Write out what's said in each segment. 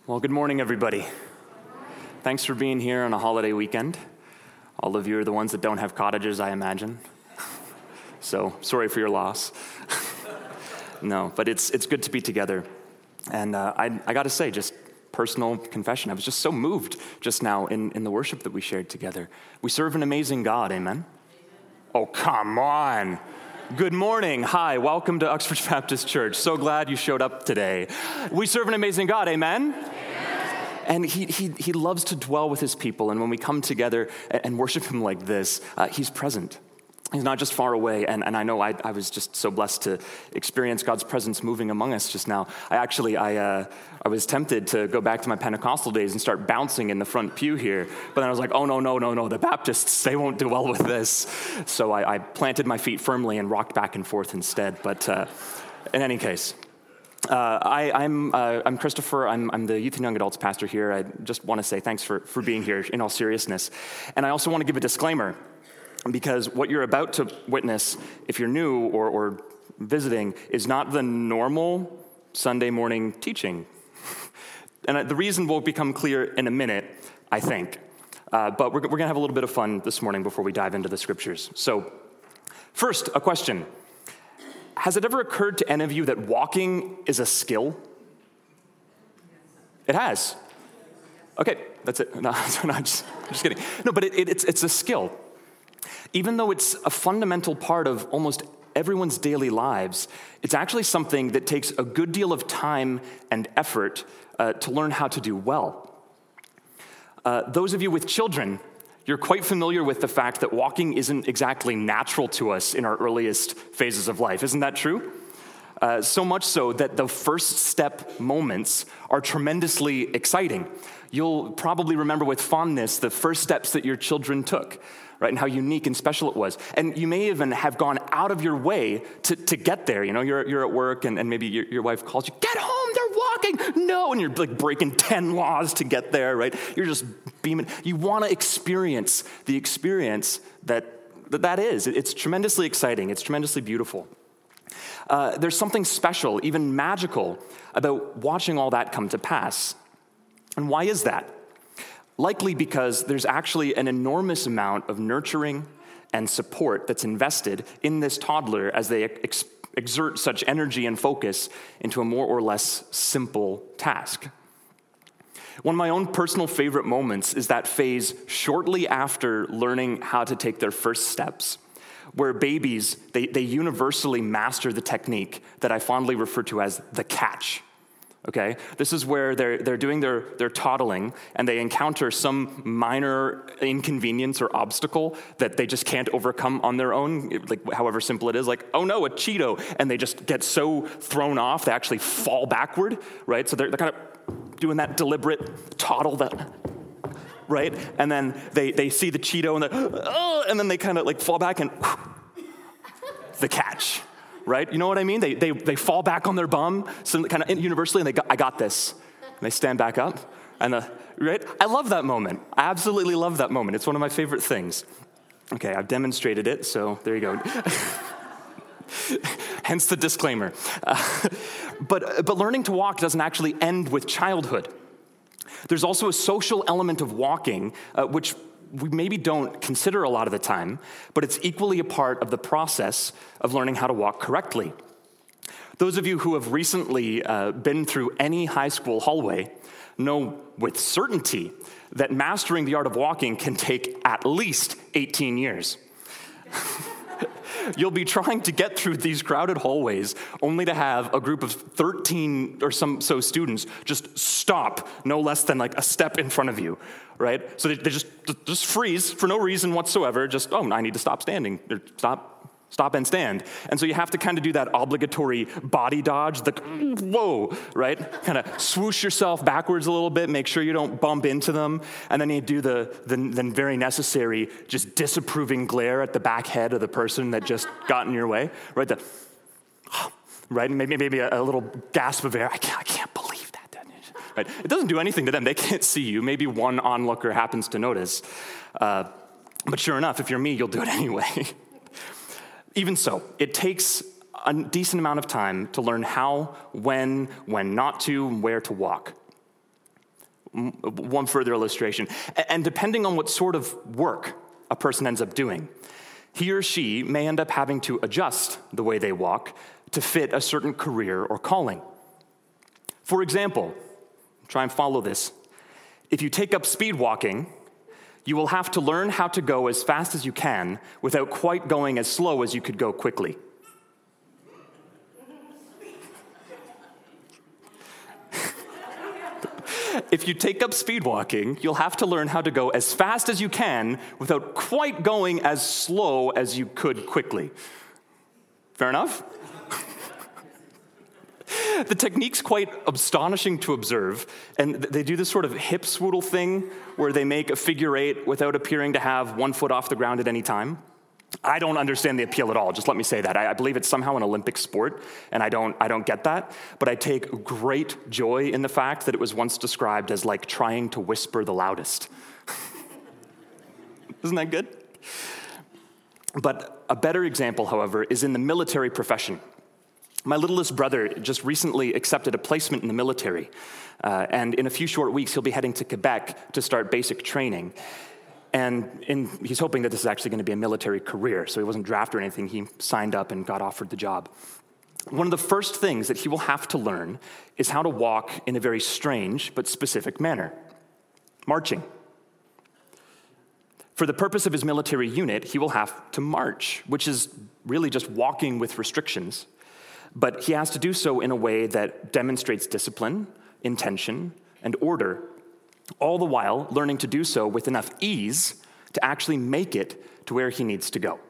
Well, good morning, everybody. Thanks for being here on a holiday weekend. All of you are the ones that don't have cottages, I imagine. So, sorry for your loss. No, but it's good to be together. And I got to say, just personal confession, I was just so moved just now in the worship that we shared together. We serve an amazing God, amen? Oh, come on. Good morning. Hi, welcome to Uxbridge Baptist Church. So glad you showed up today. We serve an amazing God, amen? And he loves to dwell with his people. And when we come together and worship him like this, he's present. He's not just far away. And I know I was just so blessed to experience God's presence moving among us just now. I was tempted to go back to my Pentecostal days and start bouncing in the front pew here. But then I was like, oh, no. The Baptists, they won't do well with this. So I planted my feet firmly and rocked back and forth instead. But in any case, I'm Christopher. I'm the youth and young adults pastor here. I just want to say thanks for being here in all seriousness. And I also want to give a disclaimer, because what you're about to witness, if you're new or visiting, is not the normal Sunday morning teaching. And the reason will become clear in a minute, I think. But we're going to have a little bit of fun this morning before we dive into the scriptures. So first, a question. Has it ever occurred to any of you that walking is a skill? It has. Okay, that's it. No, I'm just kidding. No, but it's a skill. Even though it's a fundamental part of almost everyone's daily lives, it's actually something that takes a good deal of time and effort to learn how to do well. Those of you with children, you're quite familiar with the fact that walking isn't exactly natural to us in our earliest phases of life. Isn't that true? So much so that the first step moments are tremendously exciting. You'll probably remember with fondness the first steps that your children took, right, and how unique and special it was. And you may even have gone out of your way to get there. You know, you're at work and maybe your wife calls you, get home, they're walking. No, and you're like breaking 10 laws to get there, right? You're just beaming. You want to experience the experience that is. It's tremendously exciting. It's tremendously beautiful. There's something special, even magical, about watching all that come to pass. And why is that? Likely because there's actually an enormous amount of nurturing and support that's invested in this toddler as they exert such energy and focus into a more or less simple task. One of my own personal favorite moments is that phase shortly after learning how to take their first steps, where babies, they universally master the technique that I fondly refer to as the catch. Okay, this is where they're doing their toddling and they encounter some minor inconvenience or obstacle that they just can't overcome on their own, like however simple it is, like, oh no, a Cheeto, and they just get so thrown off they actually fall backward, right? So they're kind of doing that deliberate toddle that, right? And then they see the Cheeto and then they kind of like fall back and the catch. Right? You know what I mean? They fall back on their bum, so kind of universally, and I got this. And they stand back up, and right? I love that moment. I absolutely love that moment. It's one of my favorite things. Okay, I've demonstrated it, so there you go. Hence the disclaimer. But learning to walk doesn't actually end with childhood. There's also a social element of walking, which we maybe don't consider a lot of the time, but it's equally a part of the process of learning how to walk correctly. Those of you who have recently been through any high school hallway know with certainty that mastering the art of walking can take at least 18 years. You'll be trying to get through these crowded hallways only to have a group of 13 or so students just stop no less than like a step in front of you, right? So they just freeze for no reason whatsoever, just, oh, I need to stop standing, or stop and stand. And so you have to kind of do that obligatory body dodge, the whoa, right? Kind of swoosh yourself backwards a little bit, make sure you don't bump into them, and then you do the very necessary, just disapproving glare at the back head of the person that just got in your way, right? Right? And maybe a little gasp of air. I can't believe that. Right? It doesn't do anything to them. They can't see you. Maybe one onlooker happens to notice. But sure enough, if you're me, you'll do it anyway. Even so, it takes a decent amount of time to learn how, when not to, and where to walk. one further illustration. And depending on what sort of work a person ends up doing, he or she may end up having to adjust the way they walk to fit a certain career or calling. For example, try and follow this. If you take up speed walking, you will have to learn how to go as fast as you can without quite going as slow as you could go quickly. If you take up speed walking, you'll have to learn how to go as fast as you can without quite going as slow as you could quickly. Fair enough? The technique's quite astonishing to observe, and they do this sort of hip swoodle thing where they make a figure eight without appearing to have 1 foot off the ground at any time. I don't understand the appeal at all, just let me say that. I believe it's somehow an Olympic sport, and I don't get that, but I take great joy in the fact that it was once described as like trying to whisper the loudest. Isn't that good? But a better example, however, is in the military profession. My littlest brother just recently accepted a placement in the military, and in a few short weeks, he'll be heading to Quebec to start basic training. And he's hoping that this is actually going to be a military career, so he wasn't drafted or anything. He signed up and got offered the job. One of the first things that he will have to learn is how to walk in a very strange but specific manner: marching. For the purpose of his military unit, he will have to march, which is really just walking with restrictions. But he has to do so in a way that demonstrates discipline, intention, and order, all the while learning to do so with enough ease to actually make it to where he needs to go.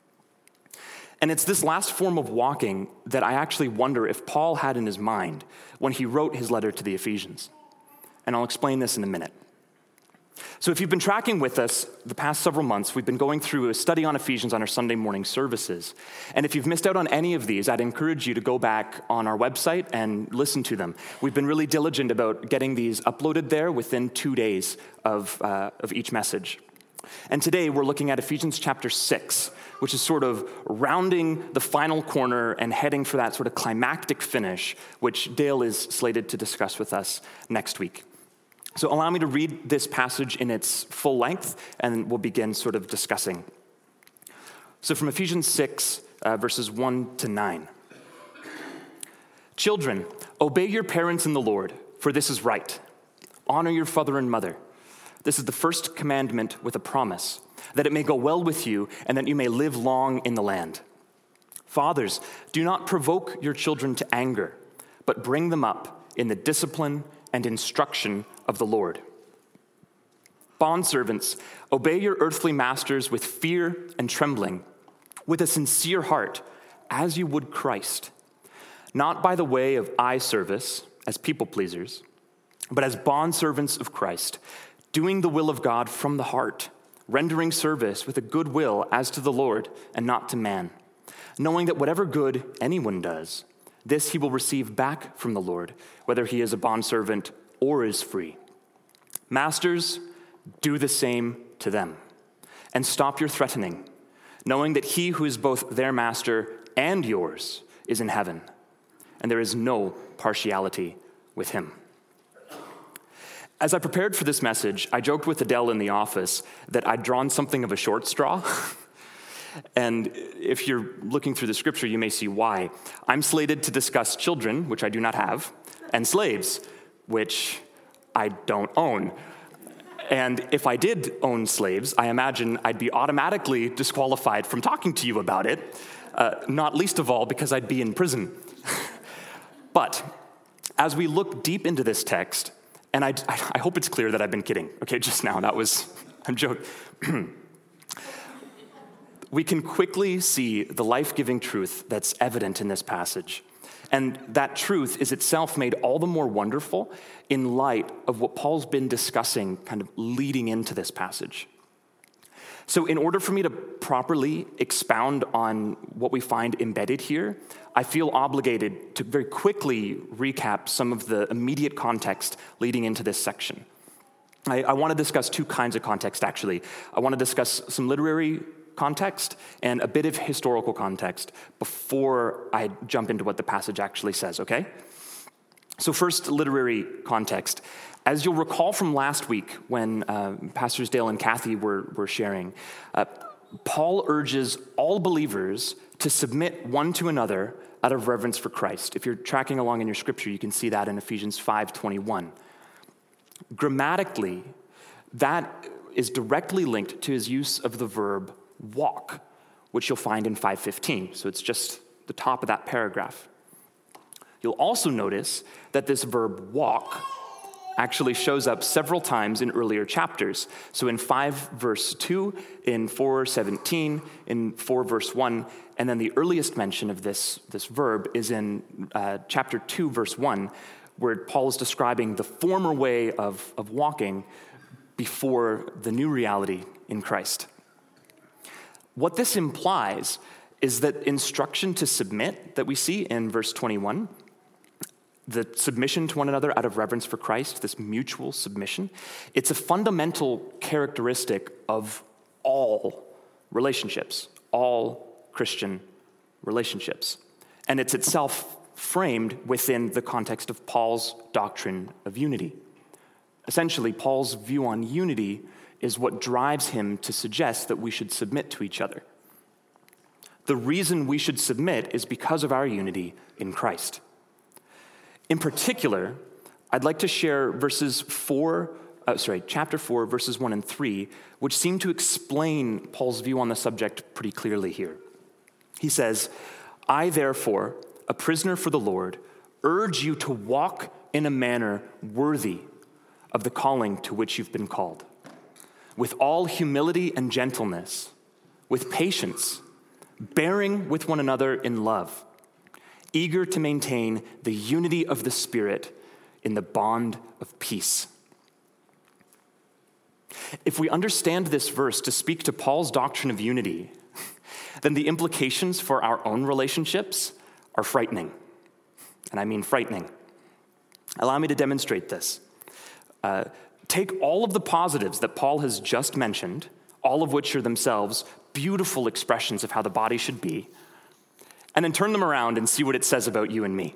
And it's this last form of walking that I actually wonder if Paul had in his mind when he wrote his letter to the Ephesians. And I'll explain this in a minute. So if you've been tracking with us the past several months, we've been going through a study on Ephesians on our Sunday morning services. And if you've missed out on any of these, I'd encourage you to go back on our website and listen to them. We've been really diligent about getting these uploaded there within 2 days of each message. And today we're looking at Ephesians chapter 6, which is sort of rounding the final corner and heading for that sort of climactic finish, which Dale is slated to discuss with us next week. So allow me to read this passage in its full length, and we'll begin sort of discussing. So from Ephesians 6, verses 1 to 9. Children, obey your parents in the Lord, for this is right. Honor your father and mother. This is the first commandment with a promise, that it may go well with you and that you may live long in the land. Fathers, do not provoke your children to anger, but bring them up in the discipline and instruction of the Lord. Bondservants, obey your earthly masters with fear and trembling, with a sincere heart, as you would Christ, not by the way of eye service as people pleasers, but as bondservants of Christ, doing the will of God from the heart, rendering service with a good will as to the Lord and not to man, knowing that whatever good anyone does, this he will receive back from the Lord, whether he is a bondservant or is free. Masters, do the same to them, and stop your threatening, knowing that he who is both their master and yours is in heaven, and there is no partiality with him. As I prepared for this message, I joked with Adele in the office that I'd drawn something of a short straw. And if you're looking through the scripture, you may see why. I'm slated to discuss children, which I do not have, and slaves, which I don't own. And if I did own slaves, I imagine I'd be automatically disqualified from talking to you about it, not least of all because I'd be in prison. But as we look deep into this text, and I hope it's clear that I've been kidding. Okay, just now, I'm joking. We can quickly see the life-giving truth that's evident in this passage. And that truth is itself made all the more wonderful in light of what Paul's been discussing kind of leading into this passage. So in order for me to properly expound on what we find embedded here, I feel obligated to very quickly recap some of the immediate context leading into this section. I want to discuss two kinds of context, actually. I want to discuss some literary context and a bit of historical context before I jump into what the passage actually says, okay? So first, literary context. As you'll recall from last week when Pastors Dale and Kathy were sharing, Paul urges all believers to submit one to another out of reverence for Christ. If you're tracking along in your scripture, you can see that in Ephesians 5:21. Grammatically, that is directly linked to his use of the verb walk, which you'll find in 5:15. So it's just the top of that paragraph. You'll also notice that this verb walk actually shows up several times in earlier chapters. So in 5 verse 2, in 4:17, in 4 verse 1, and then the earliest mention of this verb is in chapter 2 verse 1, where Paul is describing the former way of walking before the new reality in Christ. What this implies is that instruction to submit that we see in verse 21, the submission to one another out of reverence for Christ, this mutual submission, it's a fundamental characteristic of all relationships, all Christian relationships. And it's itself framed within the context of Paul's doctrine of unity. Essentially, Paul's view on unity is what drives him to suggest that we should submit to each other. The reason we should submit is because of our unity in Christ. In particular, I'd like to share chapter 4, verses 1 and 3, which seem to explain Paul's view on the subject pretty clearly here. He says, "I therefore, a prisoner for the Lord, urge you to walk in a manner worthy of the calling to which you've been called, with all humility and gentleness, with patience, bearing with one another in love, eager to maintain the unity of the Spirit in the bond of peace." If we understand this verse to speak to Paul's doctrine of unity, then the implications for our own relationships are frightening. And I mean frightening. Allow me to demonstrate this. Take all of the positives that Paul has just mentioned, all of which are themselves beautiful expressions of how the body should be, and then turn them around and see what it says about you and me.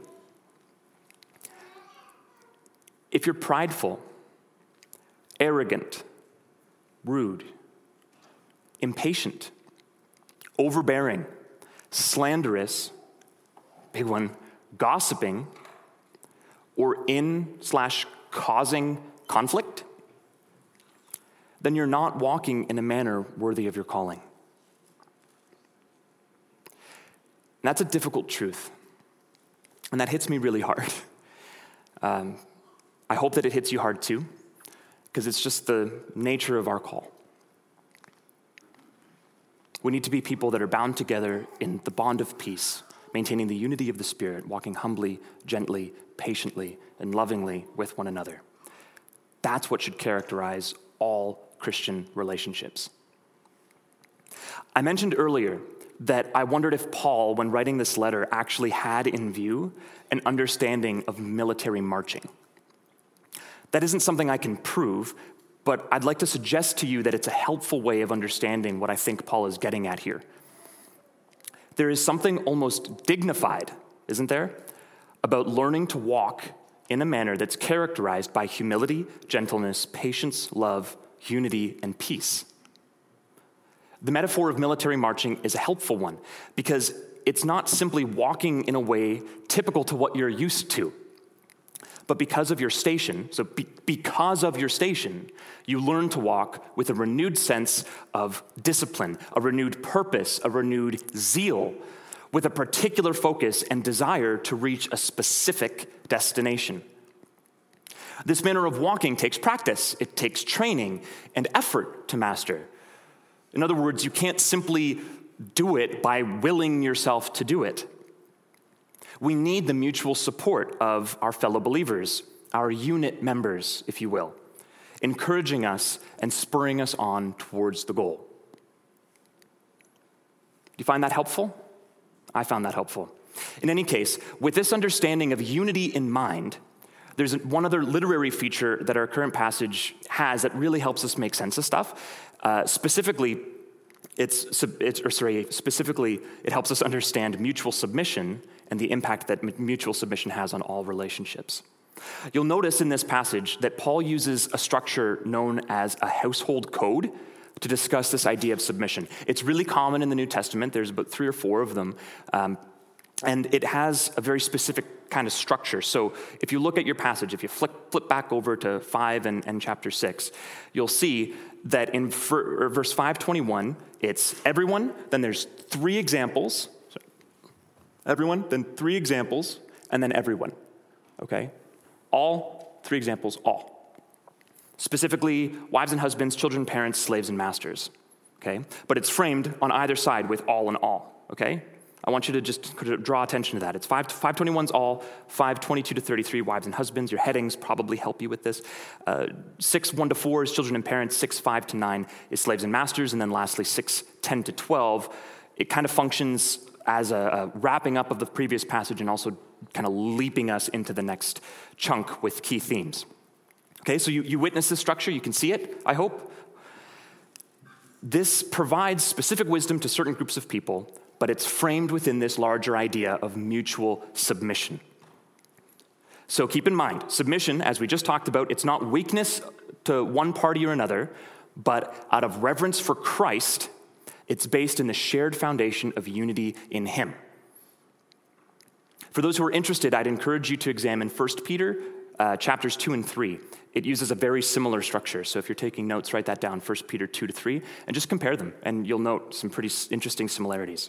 If you're prideful, arrogant, rude, impatient, overbearing, slanderous, big one, gossiping, or causing conflict, then you're not walking in a manner worthy of your calling. And that's a difficult truth. And that hits me really hard. I hope that it hits you hard too, because it's just the nature of our call. We need to be people that are bound together in the bond of peace, maintaining the unity of the Spirit, walking humbly, gently, patiently, and lovingly with one another. That's what should characterize all Christian relationships. I mentioned earlier that I wondered if Paul, when writing this letter, actually had in view an understanding of military marching. That isn't something I can prove, but I'd like to suggest to you that it's a helpful way of understanding what I think Paul is getting at here. There is something almost dignified, isn't there, about learning to walk in a manner that's characterized by humility, gentleness, patience, love, unity, and peace. The metaphor of military marching is a helpful one because it's not simply walking in a way typical to what you're used to, but because of your station, because of your station, you learn to walk with a renewed sense of discipline, a renewed purpose, a renewed zeal, with a particular focus and desire to reach a specific destination. This manner of walking takes practice. It takes training and effort to master. In other words, you can't simply do it by willing yourself to do it. We need the mutual support of our fellow believers, our unit members, if you will, encouraging us and spurring us on towards the goal. Do you find that helpful? I found that helpful. In any case, with this understanding of unity in mind, there's one other literary feature that our current passage has that really helps us make sense of stuff. Specifically, it helps us understand mutual submission and the impact that mutual submission has on all relationships. You'll notice in this passage that Paul uses a structure known as a household code to discuss this idea of submission. It's really common in the New Testament. There's about 3 or 4 of them. And it has a very specific kind of structure. So if you look at your passage, if you flip back over to 5 and chapter 6, you'll see that in verse 5:21, it's everyone, then there's 3 examples. Everyone, then 3 examples, and then everyone. Okay? All, 3 examples, all. Specifically, wives and husbands, children, parents, slaves, and masters. Okay? But it's framed on either side with all and all. Okay? I want you to just draw attention to that. It's 5:21's all, 5:22 to 33, wives and husbands. Your headings probably help you with this. 6:1 to 4 is children and parents. 6:5 to 9 is slaves and masters. And then lastly, 6:10 to 12, it kind of functions as a wrapping up of the previous passage and also kind of leaping us into the next chunk with key themes. Okay, so you witness this structure. You can see it, I hope. This provides specific wisdom to certain groups of people, but it's framed within this larger idea of mutual submission. So keep in mind, submission, as we just talked about, it's not weakness to one party or another, but out of reverence for Christ, it's based in the shared foundation of unity in him. For those who are interested, I'd encourage you to examine 1 Peter chapters 2 and 3. It uses a very similar structure. So if you're taking notes, write that down, 1 Peter 2 to 3, and just compare them, and you'll note some pretty interesting similarities.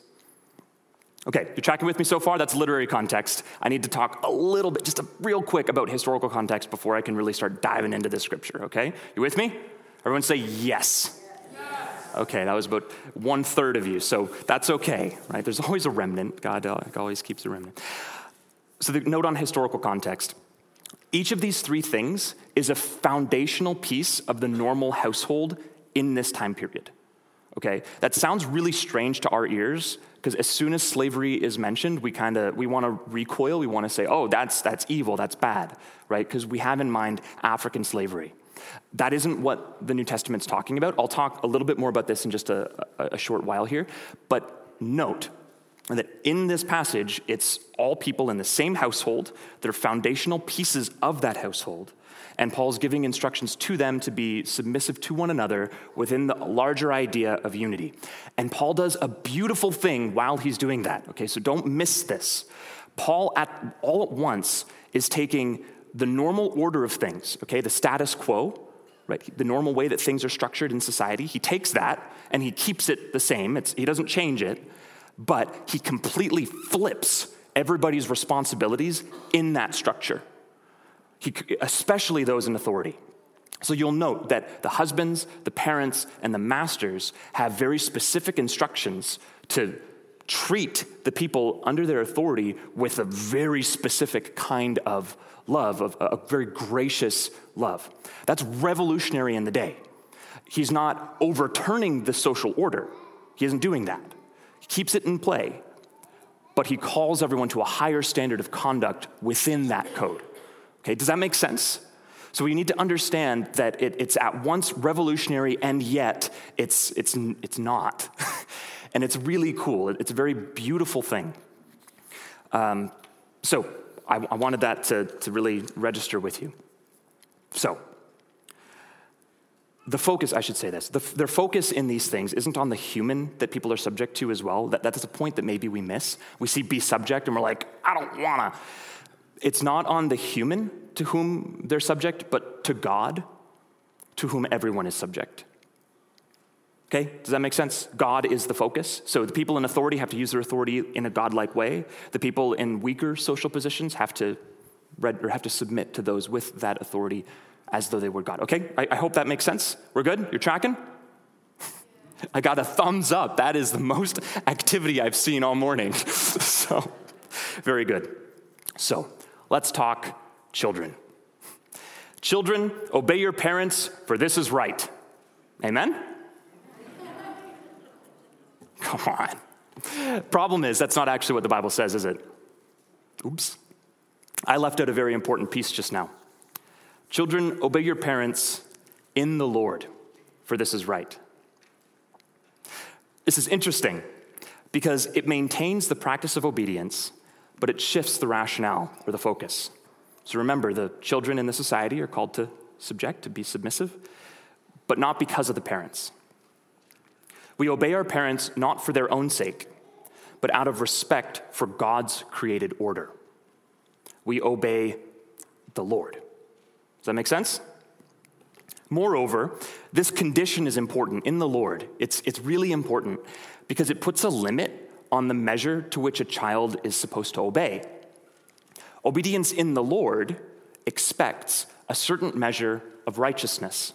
Okay, you're tracking with me so far? That's literary context. I need to talk a little bit, just real quick, about historical context before I can really start diving into this scripture, okay? You with me? Everyone say yes. Okay, that was about 1/3 of you, so that's okay, right? There's always a remnant. God always keeps a remnant. So the note on historical context. Each of these 3 things is a foundational piece of the normal household in this time period, okay? That sounds really strange to our ears, because as soon as slavery is mentioned, we want to recoil. We want to say, oh, that's evil, that's bad, right? Because we have in mind African slavery. That isn't what the New Testament's talking about. I'll talk a little bit more about this in just a short while here. But note that in this passage, it's all people in the same household. They're foundational pieces of that household. And Paul's giving instructions to them to be submissive to one another within the larger idea of unity. And Paul does a beautiful thing while he's doing that. Okay, so don't miss this. Paul, all at once, is taking the normal order of things, okay, the status quo, right, the normal way that things are structured in society. He takes that and he keeps it the same. He doesn't change it, but he completely flips everybody's responsibilities in that structure, especially those in authority. So you'll note that the husbands, the parents, and the masters have very specific instructions to treat the people under their authority with a very specific kind of love, of a very gracious love. That's revolutionary in the day. He's not overturning the social order. He isn't doing that. He keeps it in play, but he calls everyone to a higher standard of conduct within that code. Okay, does that make sense? So we need to understand that it's at once revolutionary and yet it's not. And it's really cool. It's a very beautiful thing. So I wanted that to really register with you. So the focus, I should say this, their focus in these things isn't on the human that people are subject to as well. That's a point that maybe we miss. We see be subject and we're like, I don't wanna. It's not on the human to whom they're subject, but to God, to whom everyone is subject. Okay, does that make sense? God is the focus. So the people in authority have to use their authority in a godlike way. The people in weaker social positions have to submit to those with that authority as though they were God. Okay, I hope that makes sense. We're good? You're tracking? I got a thumbs up. That is the most activity I've seen all morning. So, very good. So, let's talk children. Children, obey your parents, for this is right. Amen? Come on. Problem is, that's not actually what the Bible says, is it? Oops. I left out a very important piece just now. Children, obey your parents in the Lord, for this is right. This is interesting because it maintains the practice of obedience, but it shifts the rationale or the focus. So remember, the children in the society are called to subject, to be submissive, but not because of the parents. We obey our parents not for their own sake, but out of respect for God's created order. We obey the Lord. Does that make sense? Moreover, this condition is important in the Lord. It's really important because it puts a limit on the measure to which a child is supposed to obey. Obedience in the Lord expects a certain measure of righteousness.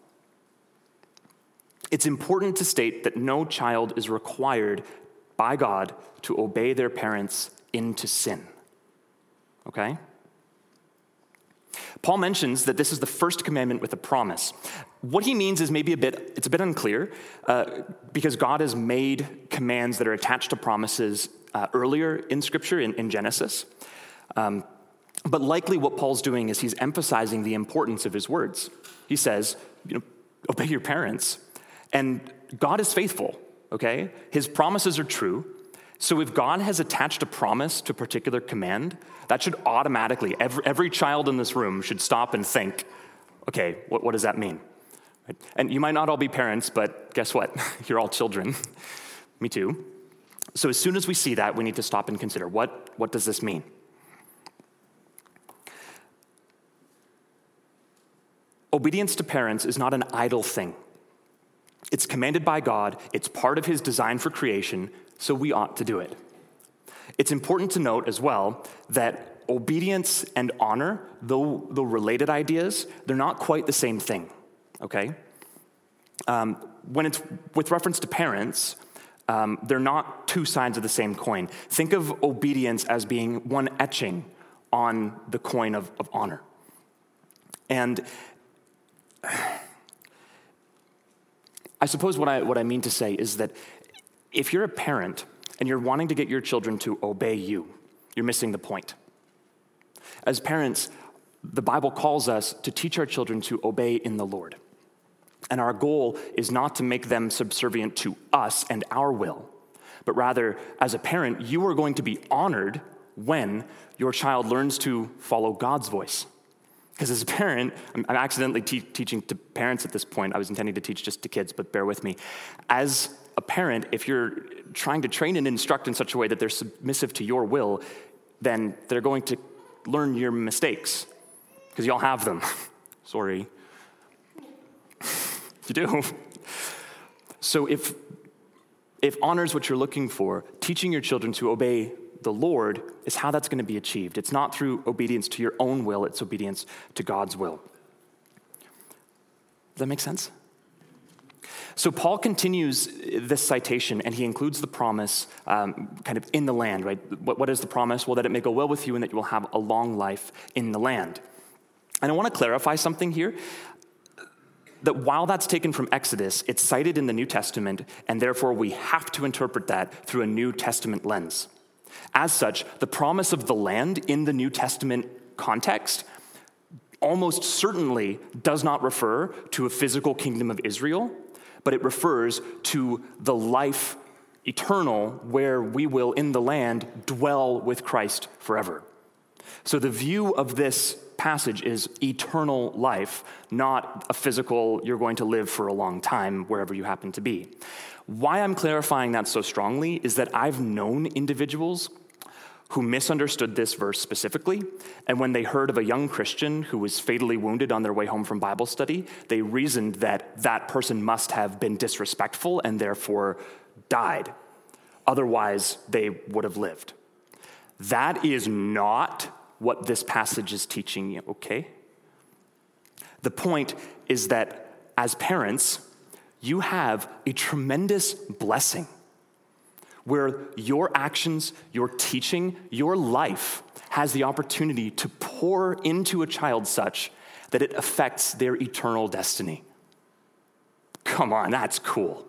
It's important to state that no child is required by God to obey their parents into sin. Okay? Paul mentions that this is the first commandment with a promise. What he means is maybe it's a bit unclear because God has made commands that are attached to promises earlier in Scripture, in Genesis. But likely what Paul's doing is he's emphasizing the importance of his words. He says, obey your parents. And God is faithful, okay? His promises are true. So if God has attached a promise to a particular command, that should automatically, every child in this room should stop and think, okay, what does that mean? Right? And you might not all be parents, but guess what? You're all children. Me too. So as soon as we see that, we need to stop and consider, what does this mean? Obedience to parents is not an idle thing. It's commanded by God. It's part of his design for creation, so we ought to do it. It's important to note as well that obedience and honor, though related ideas, they're not quite the same thing, okay? When it's with reference to parents, they're not two sides of the same coin. Think of obedience as being one etching on the coin of honor. And I suppose what I mean to say is that if you're a parent and you're wanting to get your children to obey you, you're missing the point. As parents, the Bible calls us to teach our children to obey in the Lord. And our goal is not to make them subservient to us and our will, but rather, as a parent, you are going to be honored when your child learns to follow God's voice. Because as a parent, I'm accidentally teaching to parents at this point. I was intending to teach just to kids, but bear with me. As a parent, if you're trying to train and instruct in such a way that they're submissive to your will, then they're going to learn your mistakes, because y'all have them. Sorry. You do. So if honor is what you're looking for, teaching your children to obey the Lord is how that's going to be achieved. It's not through obedience to your own will, it's obedience to God's will. Does that make sense? So Paul continues this citation, and he includes the promise kind of in the land, right? What is the promise? Well, that it may go well with you and that you will have a long life in the land. And I want to clarify something here, that while that's taken from Exodus, it's cited in the New Testament, and therefore we have to interpret that through a New Testament lens. As such, the promise of the land in the New Testament context almost certainly does not refer to a physical kingdom of Israel, but it refers to the life eternal where we will, in the land, dwell with Christ forever. So the view of this passage is eternal life, not a physical, you're going to live for a long time wherever you happen to be. Why I'm clarifying that so strongly is that I've known individuals who misunderstood this verse specifically, and when they heard of a young Christian who was fatally wounded on their way home from Bible study, they reasoned that that person must have been disrespectful and therefore died. Otherwise, they would have lived. That is not what this passage is teaching you, okay? The point is that as parents, you have a tremendous blessing where your actions, your teaching, your life has the opportunity to pour into a child such that it affects their eternal destiny. Come on, that's cool.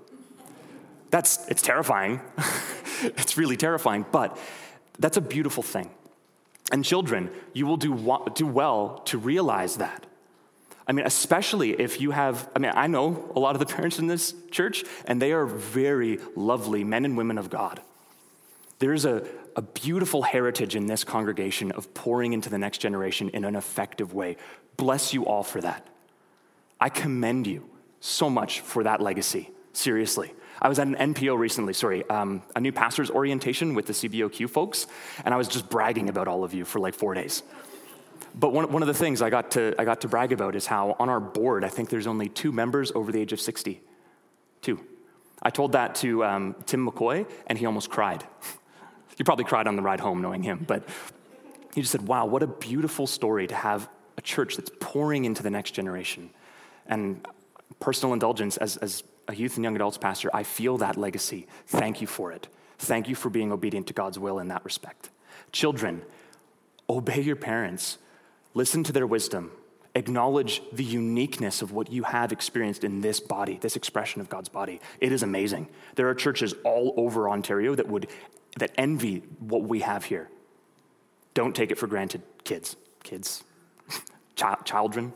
It's terrifying. It's really terrifying, but that's a beautiful thing. And children, you will do well to realize that. I mean, especially if you have, I know a lot of the parents in this church, and they are very lovely men and women of God. There's a beautiful heritage in this congregation of pouring into the next generation in an effective way. Bless you all for that. I commend you so much for that legacy, seriously. I was at an NPO recently, a new pastor's orientation with the CBOQ folks, and I was just bragging about all of you for like 4 days. But one of the things I got to brag about is how on our board, I think there's only 2 members over the age of 60. 2. I told that to Tim McCoy, and he almost cried. He probably cried on the ride home knowing him, but he just said, wow, what a beautiful story to have a church that's pouring into the next generation. And personal indulgence, as a youth and young adults pastor, I feel that legacy. Thank you for it. Thank you for being obedient to God's will in that respect. Children, obey your parents. Listen to their wisdom. Acknowledge the uniqueness of what you have experienced in this body, this expression of God's body. It is amazing. There are churches all over Ontario that envy what we have here. Don't take it for granted, kids, children.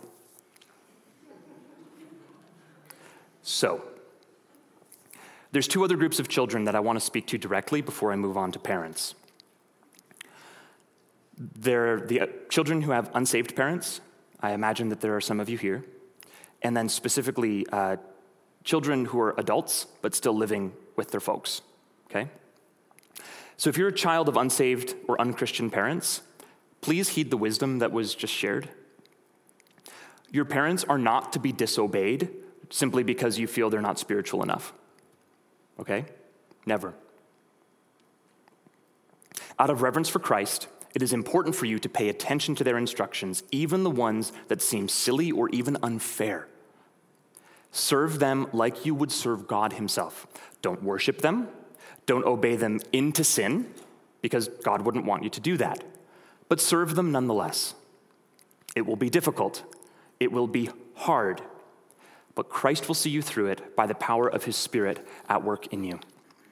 So, there's 2 other groups of children that I want to speak to directly before I move on to parents. They're the children who have unsaved parents. I imagine that there are some of you here. And then specifically, children who are adults but still living with their folks, okay? So if you're a child of unsaved or unchristian parents, please heed the wisdom that was just shared. Your parents are not to be disobeyed simply because you feel they're not spiritual enough, okay? Never. Out of reverence for Christ, it is important for you to pay attention to their instructions, even the ones that seem silly or even unfair. Serve them like you would serve God himself. Don't worship them. Don't obey them into sin, because God wouldn't want you to do that. But serve them nonetheless. It will be difficult. It will be hard. But Christ will see you through it by the power of his Spirit at work in you.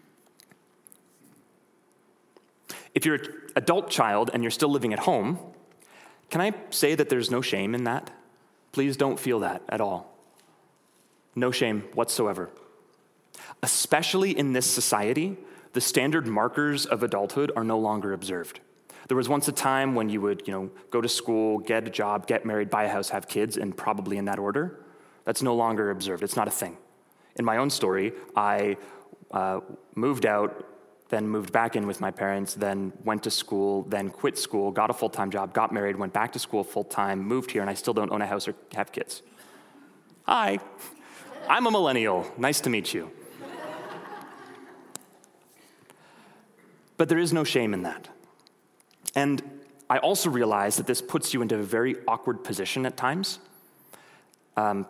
If you're an adult child and you're still living at home, can I say that there's no shame in that? Please don't feel that at all. No shame whatsoever. Especially in this society, the standard markers of adulthood are no longer observed. There was once a time when you would, go to school, get a job, get married, buy a house, have kids, and probably in that order. That's no longer observed. It's not a thing. In my own story, I moved out, then moved back in with my parents, then went to school, then quit school, got a full-time job, got married, went back to school full-time, moved here, and I still don't own a house or have kids. Hi, I'm a millennial. Nice to meet you. But there is no shame in that. And I also realize that this puts you into a very awkward position at times. The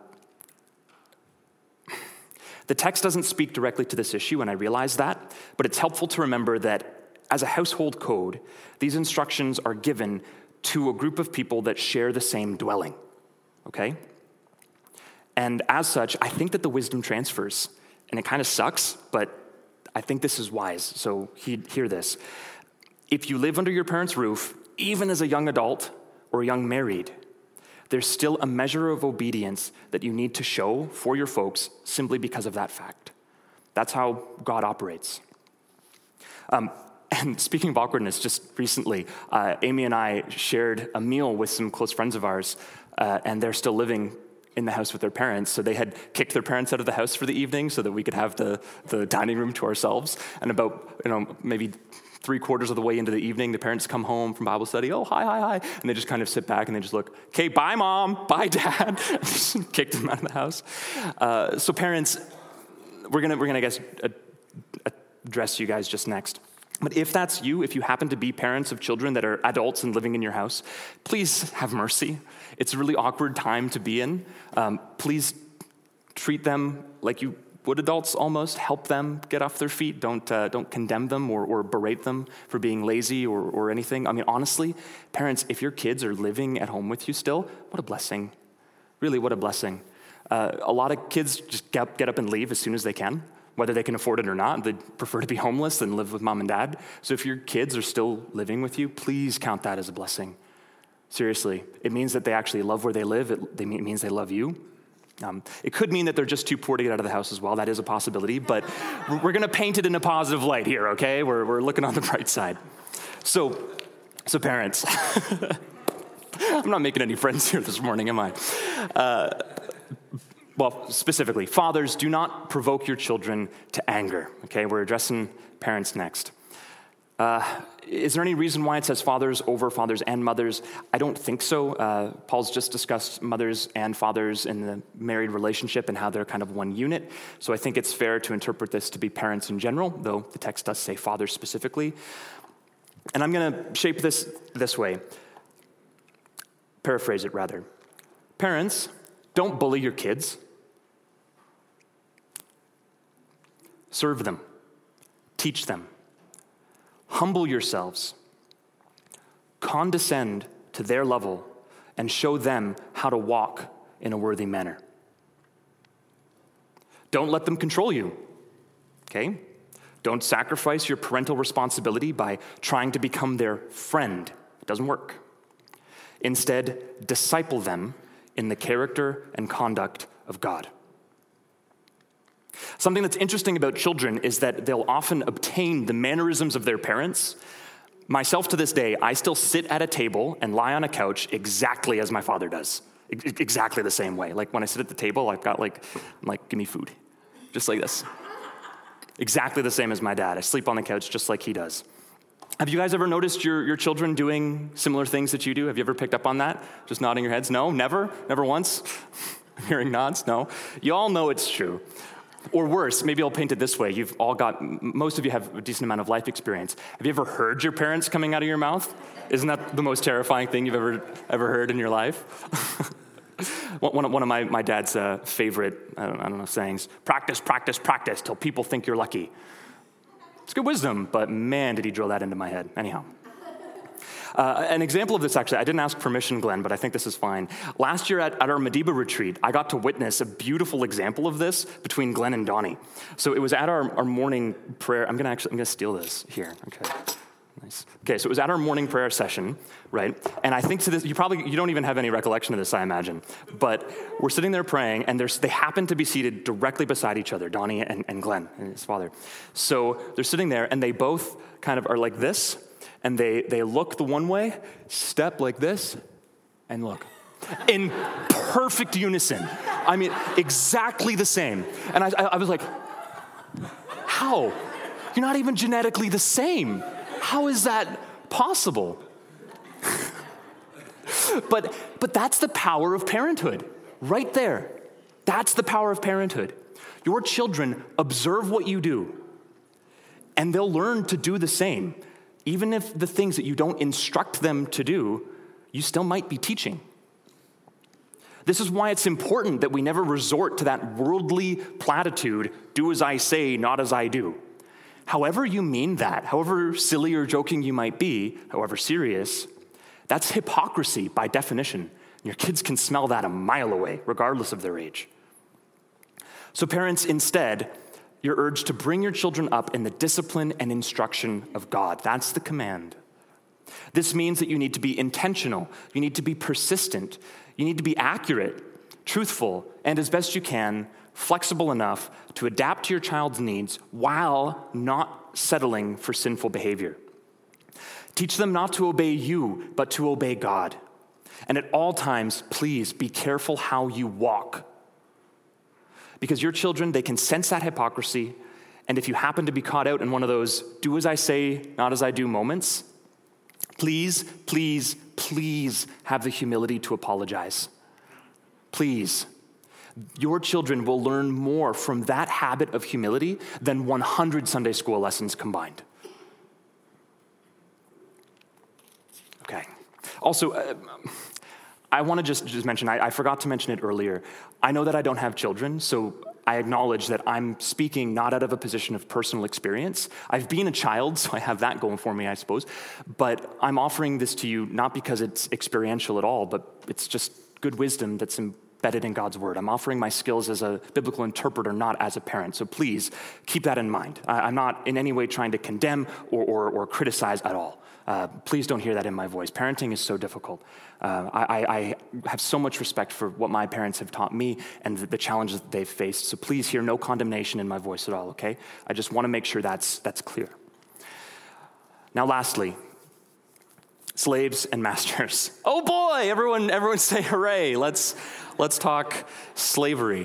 text doesn't speak directly to this issue, and I realize that, but it's helpful to remember that as a household code, these instructions are given to a group of people that share the same dwelling, okay? And as such, I think that the wisdom transfers, and it kind of sucks, but I think this is wise, so hear this. If you live under your parents' roof, even as a young adult or young married, there's still a measure of obedience that you need to show for your folks simply because of that fact. That's how God operates. And speaking of awkwardness, just recently, Amy and I shared a meal with some close friends of ours, and they're still living in the house with their parents. So they had kicked their parents out of the house for the evening so that we could have the dining room to ourselves. And about, maybe 3/4 of the way into the evening, the parents come home from Bible study. Oh, hi. And they just kind of sit back and they just look, okay, bye, Mom, bye, Dad. Just kicked them out of the house. So parents, we're gonna I guess, address you guys just next. But if that's you, if you happen to be parents of children that are adults and living in your house, please have mercy. It's a really awkward time to be in. Please treat them like you would adults almost. Help them get off their feet. Don't condemn them or berate them for being lazy or anything. I mean, honestly, parents, if your kids are living at home with you still, what a blessing. Really, what a blessing. A lot of kids just get up and leave as soon as they can. Whether they can afford it or not, they'd prefer to be homeless than live with mom and dad. So if your kids are still living with you, please count that as a blessing. Seriously, it means that they actually love where they live. It means they love you. It could mean that they're just too poor to get out of the house as well. That is a possibility, but we're going to paint it in a positive light here, okay? We're looking on the bright side. So parents, I'm not making any friends here this morning, am I? Well, specifically, fathers, do not provoke your children to anger, okay? We're addressing parents next. Is there any reason why it says fathers over fathers and mothers? I don't think so. Paul's just discussed mothers and fathers in the married relationship and how they're kind of one unit. So I think it's fair to interpret this to be parents in general, though the text does say fathers specifically. And I'm going to shape this way. Paraphrase it, rather. Parents, don't bully your kids. Serve them. Teach them. Humble yourselves. Condescend to their level and show them how to walk in a worthy manner. Don't let them control you, okay? Don't sacrifice your parental responsibility by trying to become their friend. It doesn't work. Instead, disciple them in the character and conduct of God. Something that's interesting about children is that they'll often obtain the mannerisms of their parents. Myself to this day, I still sit at a table and lie on a couch exactly as my father does. Exactly the same way. Like when I sit at the table, I'm like, give me food. Just like this. Exactly the same as my dad. I sleep on the couch just like he does. Have you guys ever noticed your children doing similar things that you do? Have you ever picked up on that? Just nodding your heads? No? Never? Never once? I'm hearing nods? No? You all know it's true. Or worse, maybe I'll paint it this way. Most of you have a decent amount of life experience. Have you ever heard your parents coming out of your mouth? Isn't that the most terrifying thing you've ever heard in your life? One of my dad's favorite, I don't know, sayings, practice, practice, practice till people think you're lucky. It's good wisdom, but man, did he drill that into my head. Anyhow. An example of this, actually, I didn't ask permission, Glenn, but I think this is fine. Last year at our Madiba retreat, I got to witness a beautiful example of this between Glenn and Donnie. So it was at our morning prayer. I'm going to steal this here. Okay. Nice. Okay, so it was at our morning prayer session, right? And I think to this, you don't even have any recollection of this, I imagine. But we're sitting there praying, and they happen to be seated directly beside each other, Donnie and Glenn and his father. So they're sitting there, and they both kind of are like this, and they look the one way, step like this, and look. In perfect unison. I mean, exactly the same. And I was like, how? You're not even genetically the same. How is that possible? But that's the power of parenthood, right there. That's the power of parenthood. Your children observe what you do, and they'll learn to do the same. Even if the things that you don't instruct them to do, you still might be teaching. This is why it's important that we never resort to that worldly platitude, do as I say, not as I do. However you mean that, however silly or joking you might be, however serious, that's hypocrisy by definition. Your kids can smell that a mile away, regardless of their age. So parents, instead, you're urged to bring your children up in the discipline and instruction of God. That's the command. This means that you need to be intentional. You need to be persistent. You need to be accurate, truthful, and as best you can, flexible enough to adapt to your child's needs while not settling for sinful behavior. Teach them not to obey you, but to obey God. And at all times, please be careful how you walk. Because your children, they can sense that hypocrisy, and if you happen to be caught out in one of those do as I say, not as I do moments, please, please, please have the humility to apologize. Please. Your children will learn more from that habit of humility than 100 Sunday school lessons combined. Okay. Also, I want to just mention, I forgot to mention it earlier. I know that I don't have children, so I acknowledge that I'm speaking not out of a position of personal experience. I've been a child, so I have that going for me, I suppose. But I'm offering this to you not because it's experiential at all, but it's just good wisdom that's embedded in God's word. I'm offering my skills as a biblical interpreter, not as a parent. So please keep that in mind. I'm not in any way trying to condemn or criticize at all. Please don't hear that in my voice. Parenting is so difficult. I have so much respect for what my parents have taught me and the challenges that they've faced. So please hear no condemnation in my voice at all, okay? I just want to make sure that's clear. Now, lastly, slaves and masters. Oh boy, everyone say hooray. Let's talk slavery.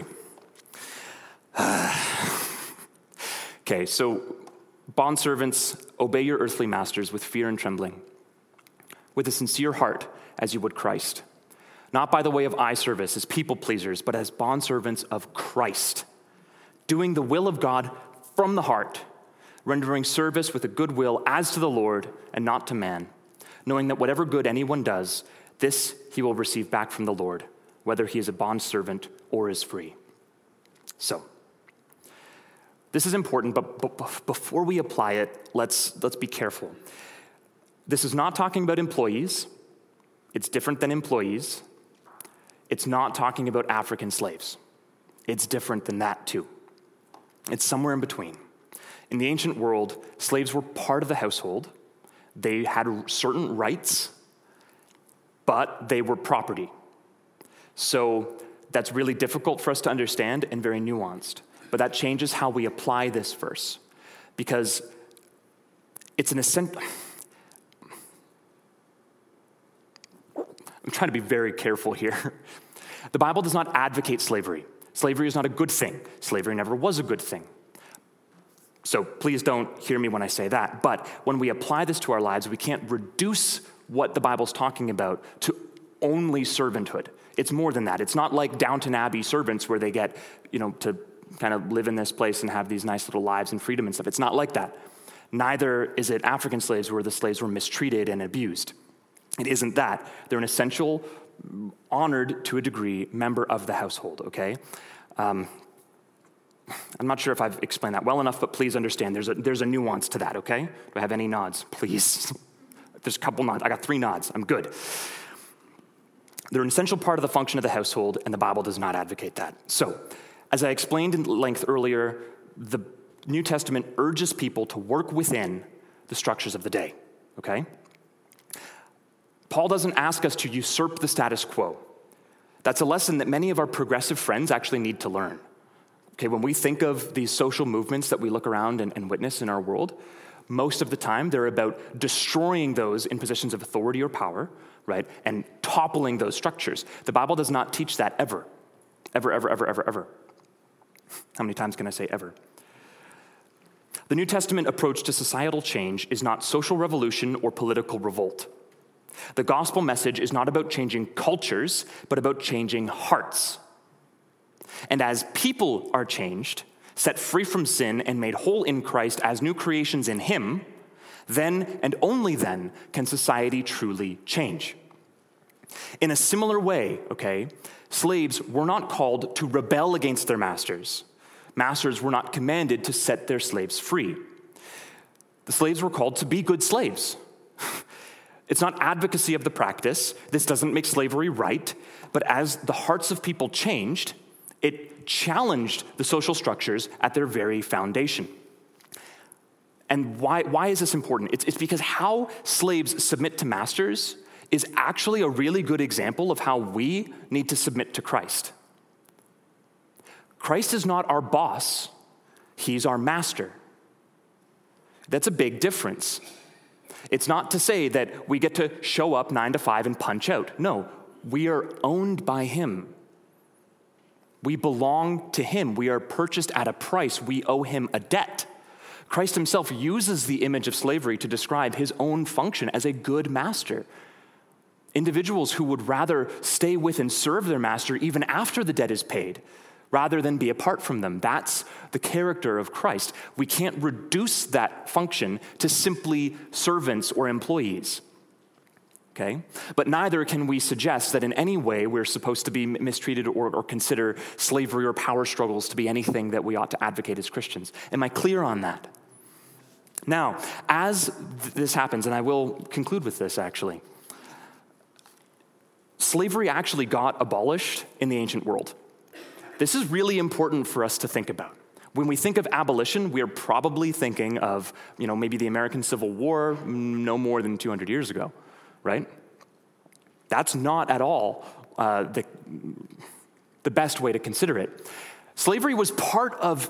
Okay, so bondservants, obey your earthly masters with fear and trembling, with a sincere heart as you would Christ, not by the way of eye service as people pleasers, but as bondservants of Christ, doing the will of God from the heart, rendering service with a good will as to the Lord and not to man, knowing that whatever good anyone does, this he will receive back from the Lord, whether he is a bondservant or is free. So, this is important, but before we apply it, let's be careful. This is not talking about employees. It's different than employees. It's not talking about African slaves. It's different than that too. It's somewhere in between. In the ancient world, slaves were part of the household. They had certain rights, but they were property. So that's really difficult for us to understand and very nuanced. But that changes how we apply this verse, because it's an essential. I'm trying to be very careful here. The Bible does not advocate slavery. Slavery is not a good thing. Slavery never was a good thing. So please don't hear me when I say that. But when we apply this to our lives, we can't reduce what the Bible's talking about to only servanthood. It's more than that. It's not like Downton Abbey servants where they get, to kind of live in this place and have these nice little lives and freedom and stuff. It's not like that. Neither is it African slaves where the slaves were mistreated and abused. It isn't that. They're an essential, honored to a degree, member of the household, okay? I'm not sure if I've explained that well enough, but please understand there's a nuance to that, okay? Do I have any nods? Please. There's a couple nods. I got 3 nods. I'm good. They're an essential part of the function of the household, and the Bible does not advocate that. So, as I explained in length earlier, the New Testament urges people to work within the structures of the day, okay? Paul doesn't ask us to usurp the status quo. That's a lesson that many of our progressive friends actually need to learn. Okay, when we think of these social movements that we look around and witness in our world, most of the time they're about destroying those in positions of authority or power, right, and toppling those structures. The Bible does not teach that ever. Ever, ever, ever, ever, ever. How many times can I say ever? The New Testament approach to societal change is not social revolution or political revolt. The gospel message is not about changing cultures, but about changing hearts. And as people are changed, set free from sin, and made whole in Christ as new creations in Him, then and only then can society truly change. In a similar way, okay, slaves were not called to rebel against their masters. Masters were not commanded to set their slaves free. The slaves were called to be good slaves. It's not advocacy of the practice. This doesn't make slavery right. But as the hearts of people changed, it challenged the social structures at their very foundation. And why is this important? It's because how slaves submit to masters is actually a really good example of how we need to submit to Christ. Christ is not our boss. He's our master. That's a big difference. It's not to say that we get to show up 9 to 5 and punch out. No, we are owned by Him. We belong to Him. We are purchased at a price. We owe Him a debt. Christ Himself uses the image of slavery to describe His own function as a good master. Individuals who would rather stay with and serve their master even after the debt is paid, rather than be apart from them. That's the character of Christ. We can't reduce that function to simply servants or employees. Okay? But neither can we suggest that in any way we're supposed to be mistreated or consider slavery or power struggles to be anything that we ought to advocate as Christians. Am I clear on that? Now, as this happens, and I will conclude with this actually, slavery actually got abolished in the ancient world. This is really important for us to think about. When we think of abolition, we are probably thinking of, maybe the American Civil War no more than 200 years ago, right? That's not at all the best way to consider it. Slavery was part of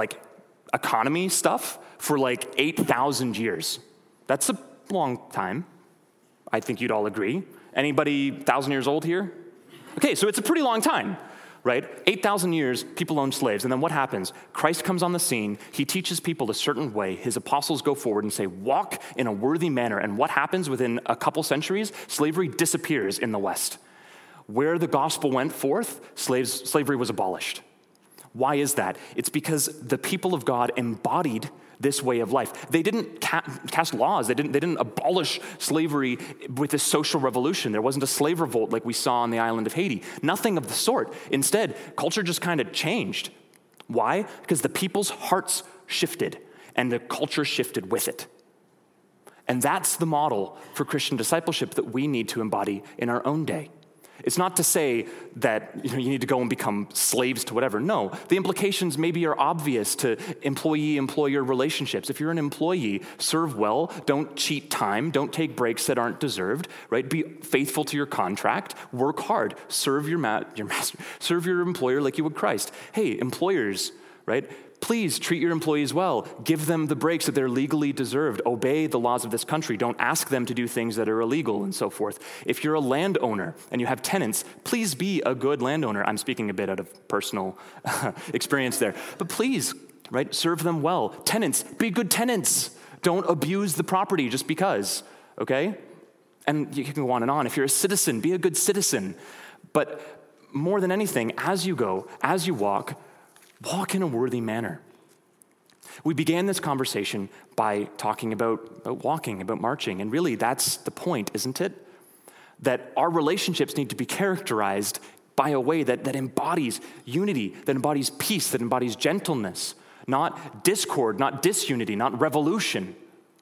economy stuff for 8,000 years. That's a long time. I think you'd all agree. Anybody 1,000 years old here? Okay, so it's a pretty long time, right? 8,000 years, people owned slaves. And then what happens? Christ comes on the scene. He teaches people a certain way. His apostles go forward and say, walk in a worthy manner. And what happens within a couple centuries? Slavery disappears in the West. Where the gospel went forth, slavery was abolished. Why is that? It's because the people of God embodied this way of life. They didn't cast laws. They didn't abolish slavery with this social revolution. There wasn't a slave revolt like we saw on the island of Haiti. Nothing of the sort. Instead, culture just kind of changed. Why? Because the people's hearts shifted and the culture shifted with it. And that's the model for Christian discipleship that we need to embody in our own day. It's not to say that you need to go and become slaves to whatever. No, the implications maybe are obvious to employee-employer relationships. If you're an employee, serve well, don't cheat time, don't take breaks that aren't deserved, right? Be faithful to your contract, work hard, serve your master, serve your employer like you would Christ. Hey, employers, right? Please treat your employees well. Give them the breaks that they're legally deserved. Obey the laws of this country. Don't ask them to do things that are illegal and so forth. If you're a landowner and you have tenants, please be a good landowner. I'm speaking a bit out of personal experience there. But please, right, serve them well. Tenants, be good tenants. Don't abuse the property just because, okay? And you can go on and on. If you're a citizen, be a good citizen. But more than anything, as you go, as you walk in a worthy manner. We began this conversation by talking about walking, about marching, and really that's the point, isn't it? That our relationships need to be characterized by a way that embodies unity, that embodies peace, that embodies gentleness, not discord, not disunity, not revolution.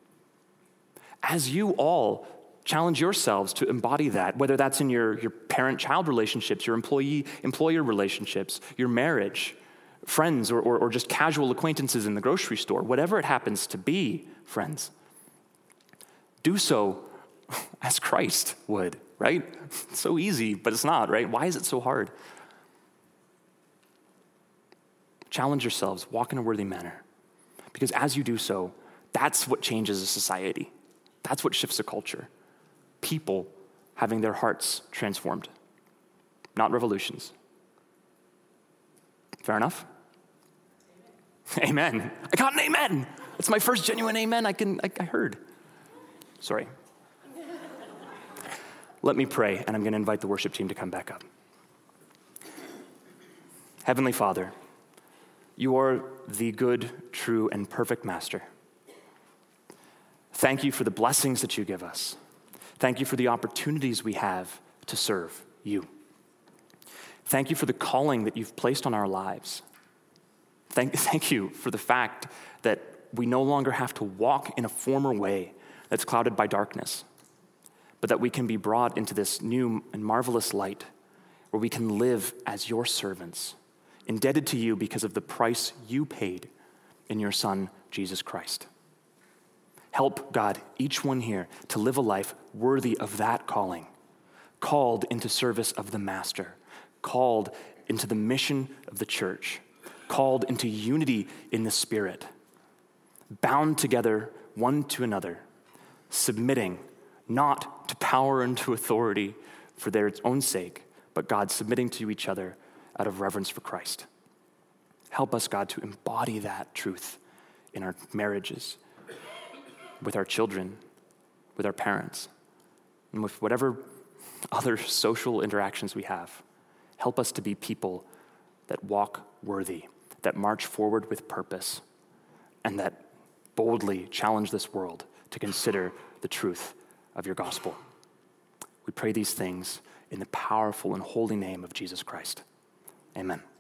As you all challenge yourselves to embody that, whether that's in your parent-child relationships, your employee-employer relationships, your marriage, friends, or just casual acquaintances in the grocery store, whatever it happens to be, friends, do so as Christ would, right? It's so easy, but it's not, right? Why is it so hard? Challenge yourselves, walk in a worthy manner. Because as you do so, that's what changes a society. That's what shifts a culture. People having their hearts transformed, not revolutions. Fair enough? Amen. I got an amen. It's my first genuine amen I heard. Sorry. Let me pray, and I'm going to invite the worship team to come back up. Heavenly Father, you are the good, true, and perfect Master. Thank you for the blessings that you give us. Thank you for the opportunities we have to serve you. Thank you for the calling that you've placed on our lives. Thank you for the fact that we no longer have to walk in a former way that's clouded by darkness, but that we can be brought into this new and marvelous light where we can live as your servants, indebted to you because of the price you paid in your Son, Jesus Christ. Help, God, each one here to live a life worthy of that calling, called into service of the Master, called into the mission of the church, called into unity in the Spirit, bound together one to another, submitting not to power and to authority for their own sake, but God, submitting to each other out of reverence for Christ. Help us, God, to embody that truth in our marriages, with our children, with our parents, and with whatever other social interactions we have. Help us to be people that walk worthy, that march forward with purpose, and that boldly challenge this world to consider the truth of your gospel. We pray these things in the powerful and holy name of Jesus Christ. Amen.